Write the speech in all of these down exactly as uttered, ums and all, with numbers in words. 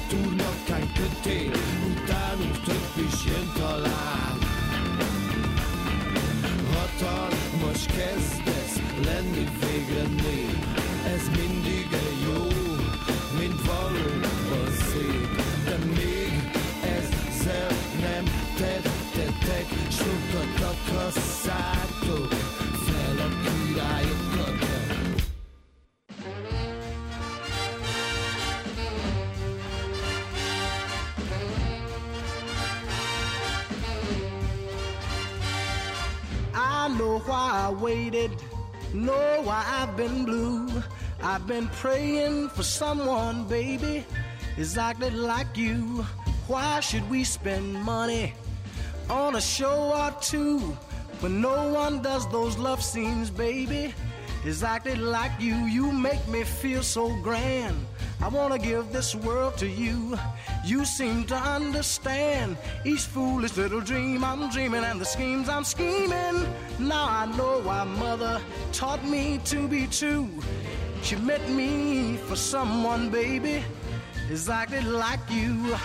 túrnyakány kötél, utánunk több is jön talán. Hatalmas kezdesz lenni végre nép, ez mindig jó, mint valóban szép. De még ezzel nem tettetek, sokat akasszátok fel a királyokat. I know why I waited, know why I've been blue. I've been praying for someone, baby, exactly like you. Why should we spend money on a show or two when no one does those love scenes, baby, exactly like you? You make me feel so grand. I wanna give this world to you. You seem to understand each foolish little dream I'm dreaming and the schemes I'm scheming. Now I know why mother taught me to be true. She meant me for someone, baby, exactly like you.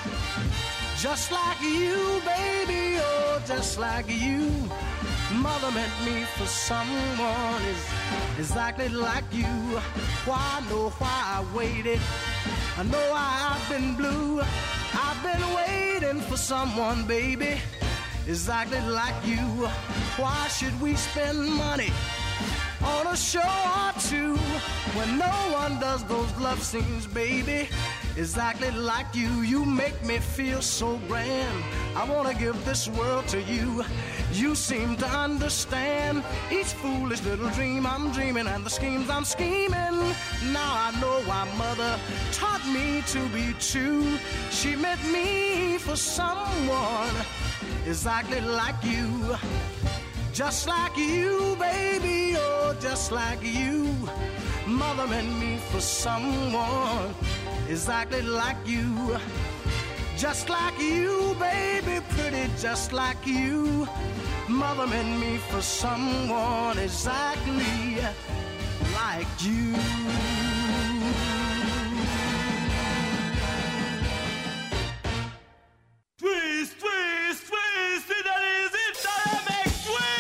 Just like you, baby, oh, just like you. Mother meant me for someone is exactly like you. Why I know why I waited, I know why I've been blue. I've been waiting for someone, baby, exactly like you. Why should we spend money on a show or two when no one does those love scenes, baby, exactly like you? You make me feel so grand. I wanna give this world to you. You seem to understand each foolish little dream I'm dreaming and the schemes I'm scheming. Now I know why mother taught me to be true. She meant me for someone exactly like you. Just like you, baby, oh, just like you. Mother meant me for someone exactly like you. Just like you, baby, pretty just like you. Mother meant me for someone exactly like you. Twist, twist, twist, ide nézz, itt a remek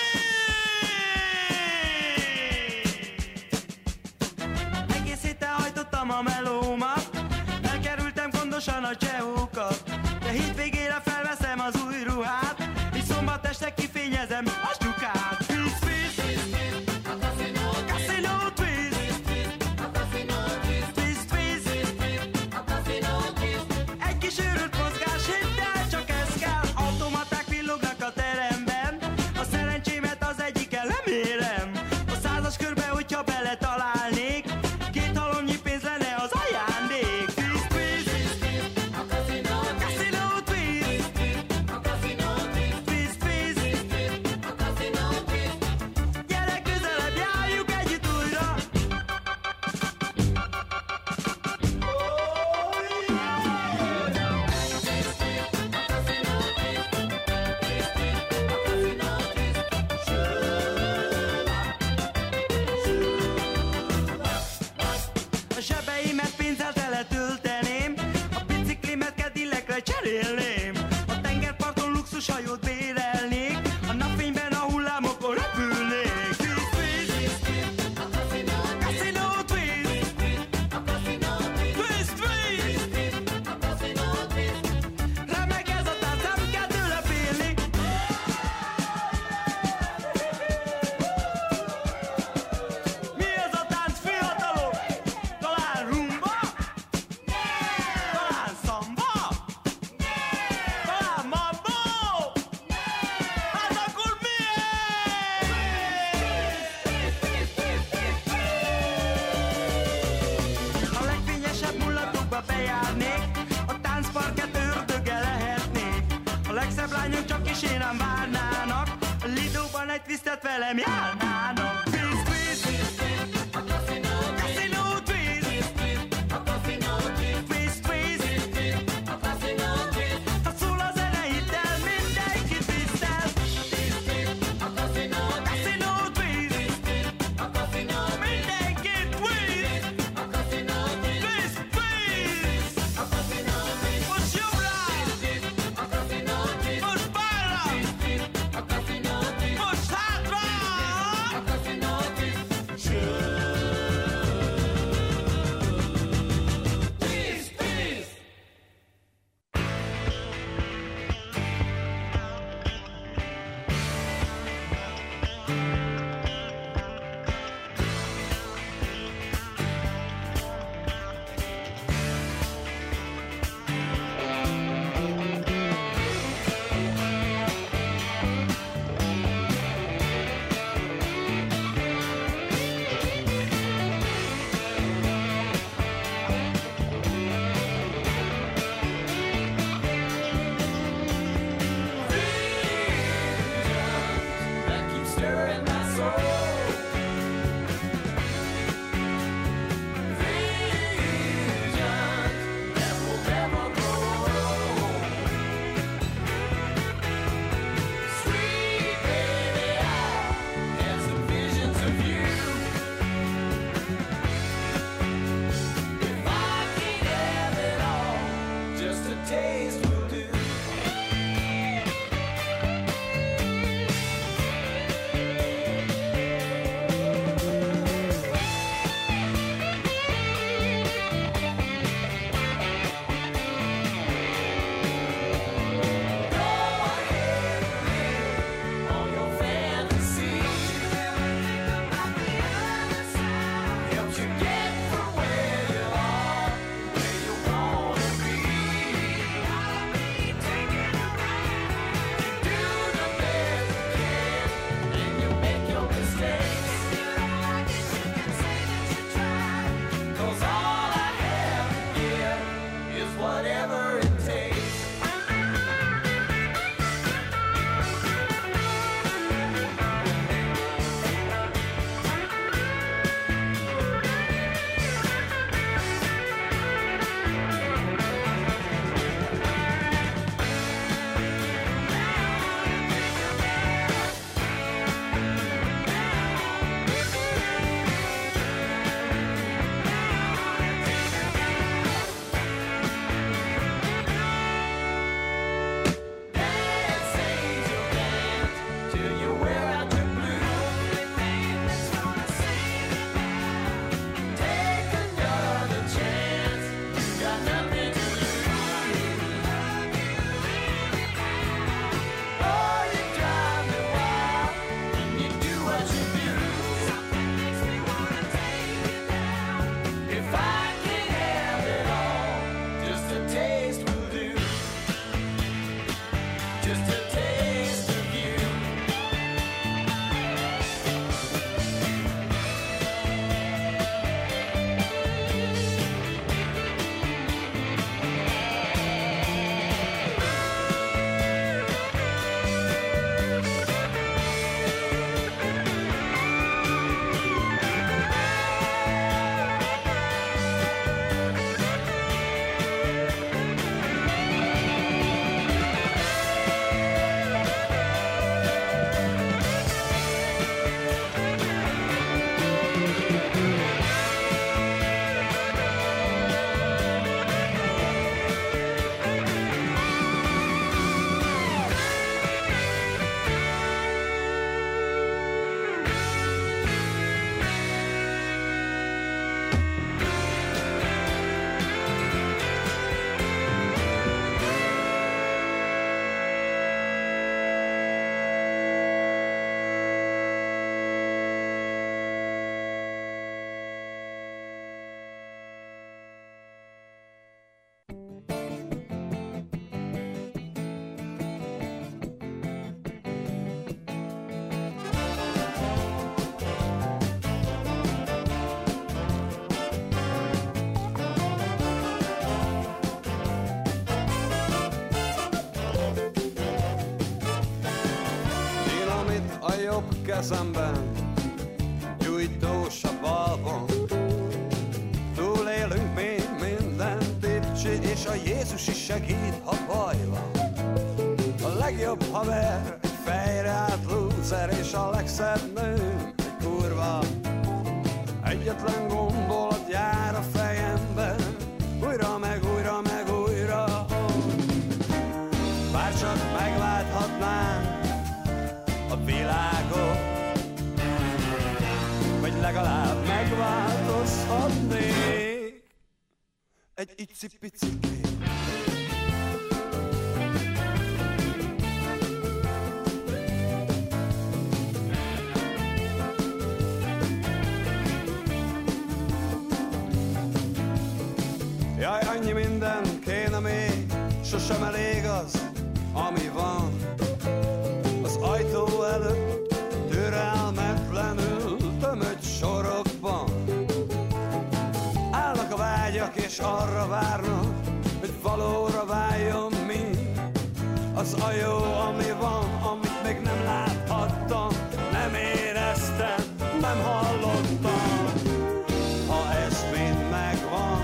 twist! Egész héten hajtottam a melómat, elkerültem gondosan a csehókat, de hétvégére felveszem az új ruhát, és szombat este kifényezem a stukát. Twist, twist, a kaszinó, kaszinó, twist, a kaszinó, twist, twist, a kaszinó, egy kis őrült mozgás, hidd el, csak ez kell. Automaták villognak a teremben, a szerencsémet az egyikkel lemérem. A százas körbe, hogyha beletalálnék, két halomnyi pénz lenne az ajándék. Twist, twist, a kaszinó, kaszinó, twist, a kaszinó, twist, twist, a kaszinó, twist. Gyere közelebb, járjuk együtt újra. A zsebeimet pénzzel teletölteném, a biciklimet kedillekre cserélném, a tengerparton luxushajót bérelnék, a napfényben a hullámokon repülnék. Twist, twist, a kaszinó, kaszinó, twist, a kaszinó, twist, twist, a kaszinó, twist. Remek ez a tánc, nem kell tőle félni. Mi ez a tánc, fiatalok? Talán rumba? Talán szamba? Talán mambo? Hát akkor mi ez? A legfényesebb mullatokba bejárnék, a táncparket ördöge lehetnék. A legszebb lányok csak is én rám várnának, a Lidóban egy twistet velem járnának. Twist, twist, a kaszinó, kaszinó, twist, a kaszinó, twist, twist, a kaszinó, twist. Ha szól a zene, hidd el, mindenki twistel. A kaszinó, kaszinó, twist, a kaszinó, mindenki twist. A kaszinó, twist, twist, a kaszinó, twist. kezemben, gyújtós a balban. Túlélünk még mindent itt, és a Jézus is segít, ha baj van. A legjobb haver egy fejre át lúzer, és a legszebb nő egy kurva. Egyetlen gondolat jár a fejembe, újra meg újra meg újra. Bárcsak megválthatnánk a világot, vagy legalább megváltozhatnék egy icipicikét. Jaj, annyi minden kéne még, sosem elég az, ami van. Az ajtó előtt türelmetlenül tömött sorokban állnak a vágyak, és arra várnak, hogy valóra váljon mi. Az a jó, ami van, amit még nem láthattam, nem éreztem, nem hallottam. Ha ez mind megvan,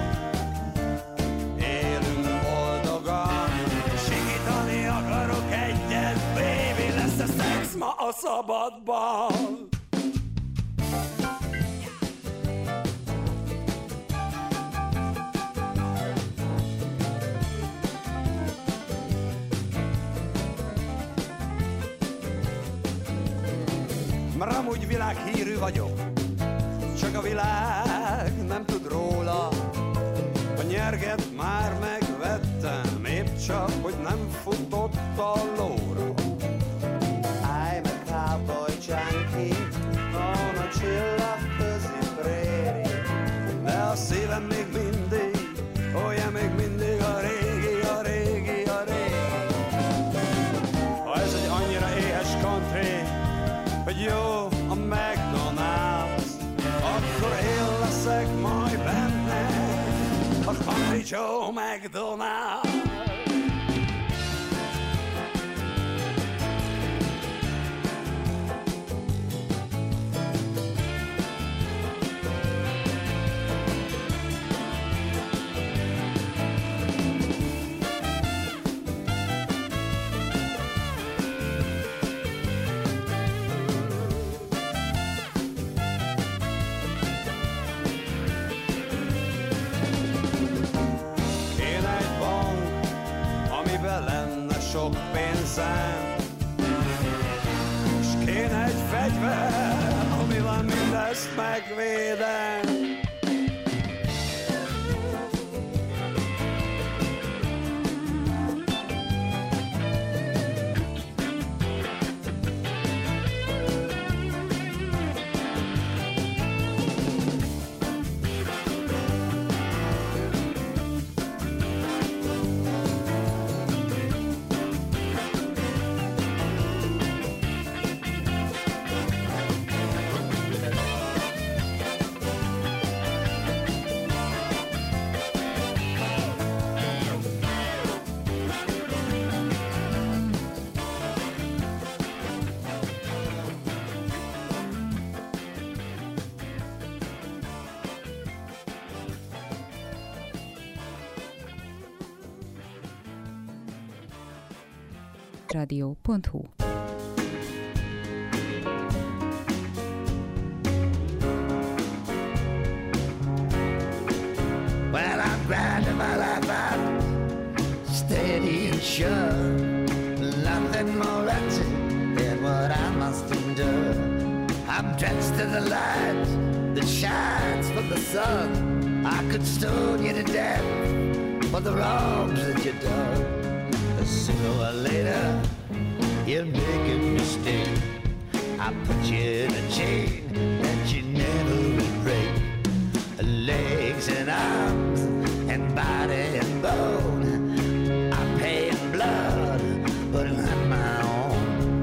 élünk boldogan. Sikítani akarok egyet, baby, lesz a szex ma a szabadban. Mert amúgy világhírű vagyok, csak a világ nem tud róla. A nyerget már megvettem, épp csak, hogy nem futott a lóra. I'm a cowboy junkie on a csillagközi préri, de a szívem még mindig, olyan még mindig a régi, a régi, a régi. Ha ez egy annyira éhes country, hogy jó a McDonald's, akkor én leszek majd benne a Country Joe McDonald. Sok pénzem, és kéne egy fegyver, amivel mindezt megvédem. radio pont hu. Well, I'm grinding my life out, steady and sure. Nothing more wretched than what I must endure. I'm drenched to the light that shines from the sun. I could stone you to death for the wrongs that you've done. Sooner or later, you'll make a mistake. I put you in a chain that you never would break. Legs and arms and body and bone, I pay in blood, but not my own.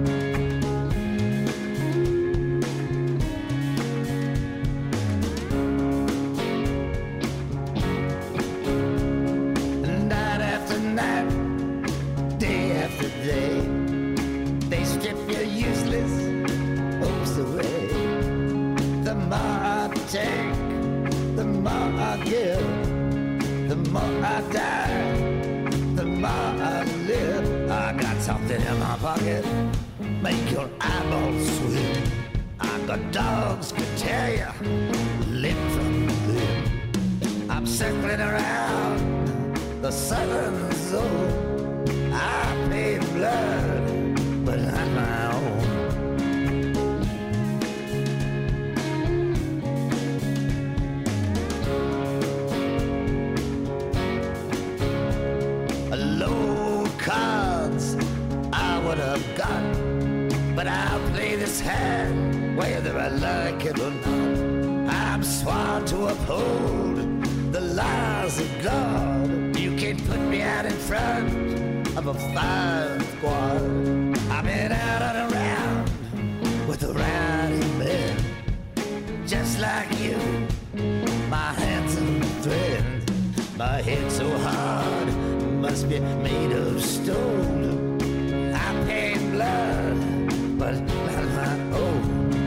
Night after night, day after day, they strip you useless hopes more I die, the more I live. I got something in my pocket, make your eyeballs swim. I got dogs could tear you limb from limb. I'm circling around the southern zone. I pay blood, but not my own. Low cards I would have got, but I'll play this hand whether I like it or not. I'm sworn to uphold the laws of God. You can't put me out in front of a firing squad. I've been out and around with a rowdy men, just like you, my handsome friend. My head so hard, must be made of stone. I'm paying blood, but not my own.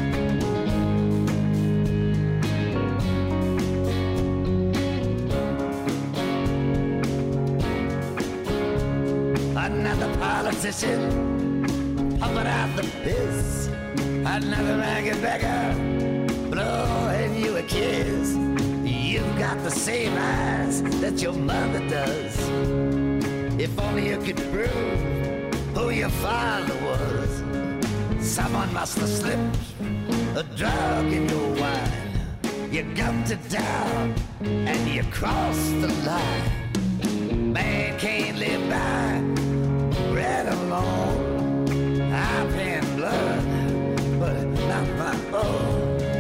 Another politician pumping out the piss. Another ragged beggar blowing you a kiss. You've got the same eyes that your mother does. If only you could prove who your father was. Someone must have slipped a drug in your wine. You gumped it down and you crossed the line. Man can't live by bread alone. I'm paying blood, but not my own.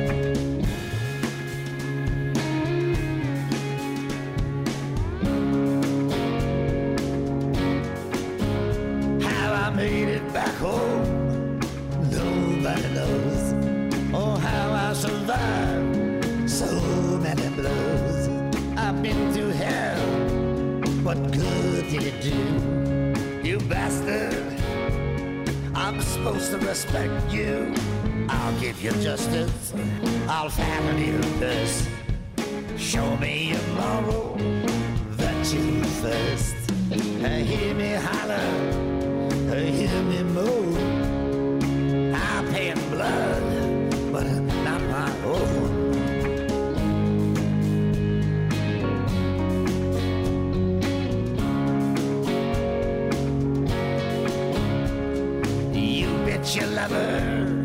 Made it back home, nobody knows. Oh, how I survived so many blows. I've been through hell, what good did it do? You bastard, I'm supposed to respect you. I'll give you justice, I'll fatten you this. Show me your moral virtue first. Hear me holler, hear me move. I'm paying blood, but not my own. You bet your lover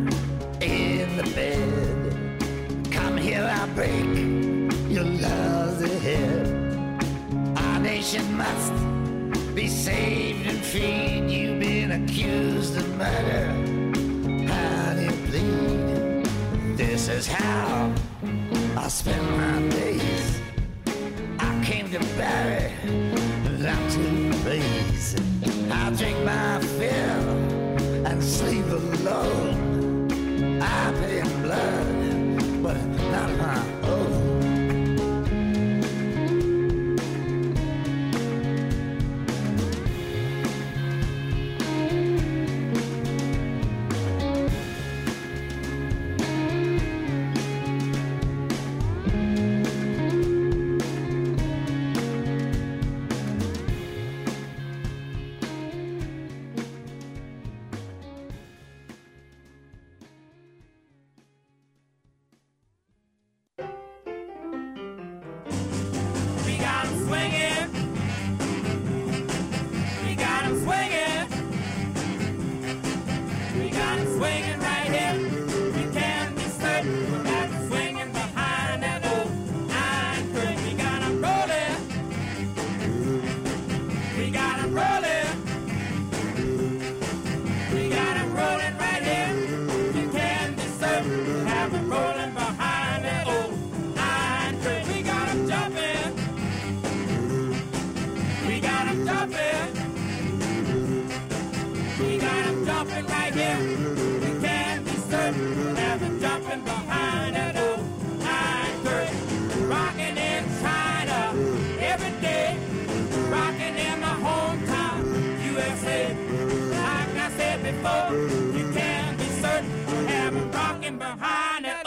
in the bed. Come here, I'll break your lousy head. Our nation must be saved and freed. You've been accused of murder. How do you plead? This is how I spend my days. I came to bury, not to praise. I drink my fill and sleep alone. I pay in blood, but not my own.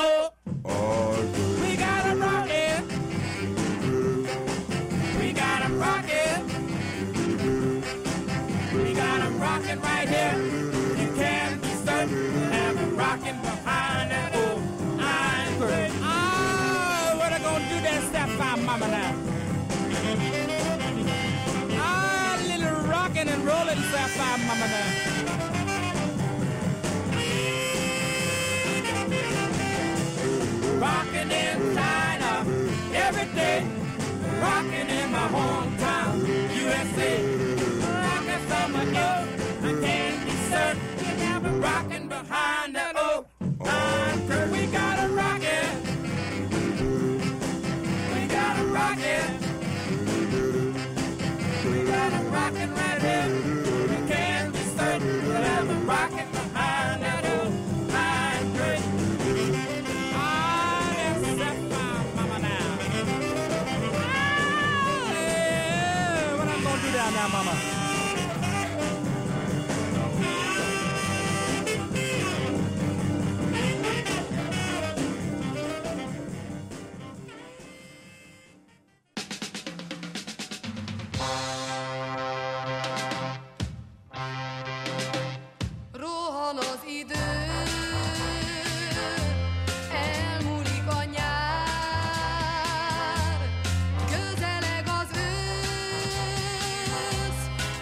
We got rocking and rolling, sapphire mama now. Rocking in China every day, rocking in my hometown, U S A. Rocking summer air, I can't be certain. Never rocking behind the oak pine curtain. We gotta rock it. We gotta rock it. We gotta rock it right here. We can't be certain. Never rocking behind that oak pine curtain. Down now, mama. Rohan az idő, elmúlik a nyár, közeleg az ősz,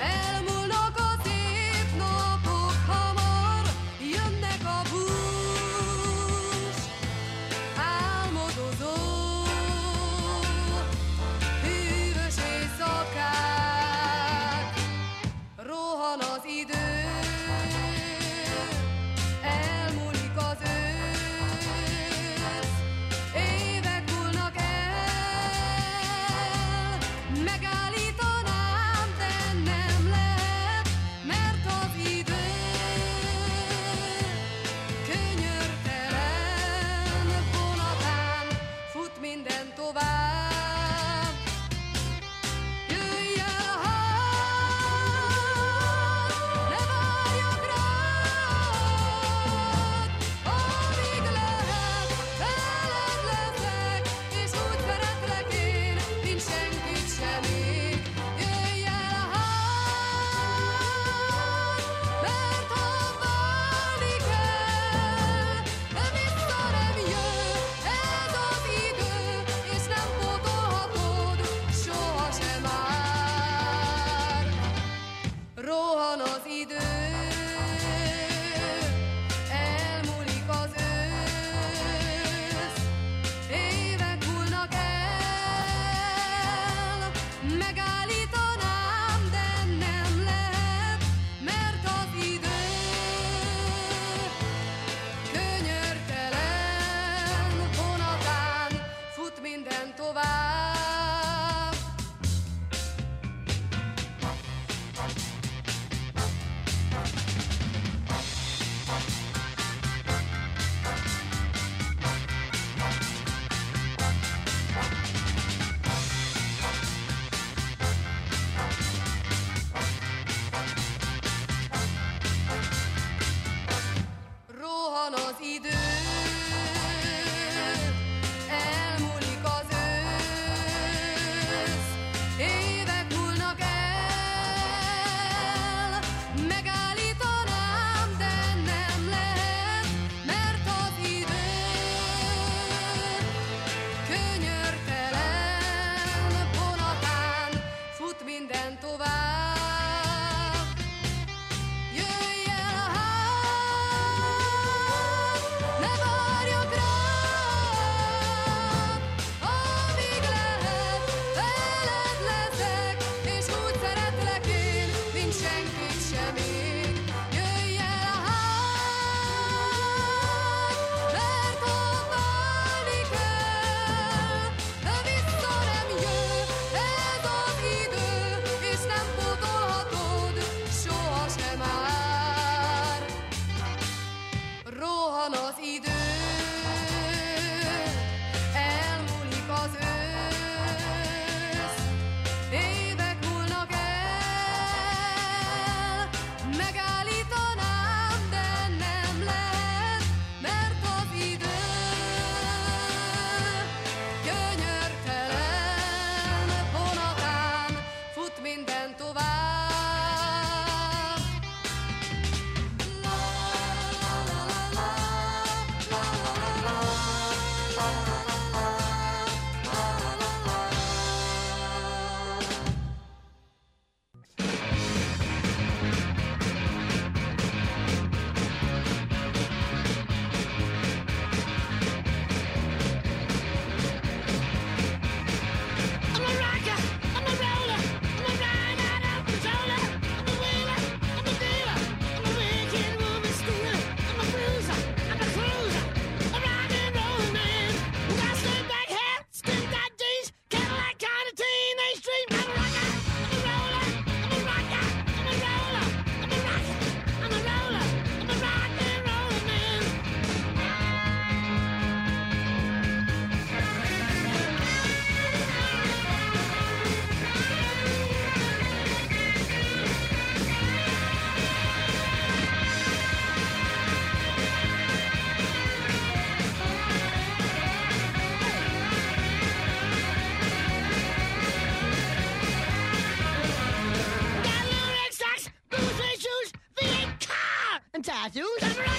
I choose.